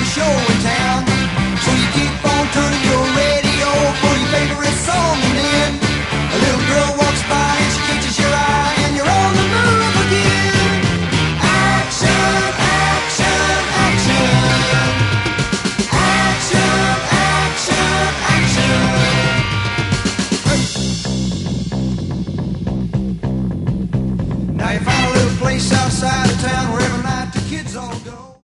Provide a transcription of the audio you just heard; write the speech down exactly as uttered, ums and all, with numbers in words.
show in town. So you keep on turning your radio for your favorite song, and then a little girl walks by and she catches your eye, and you're on the move again. Action, action, action. Action, action, action. Now you find a little place outside of town where every night the kids all go.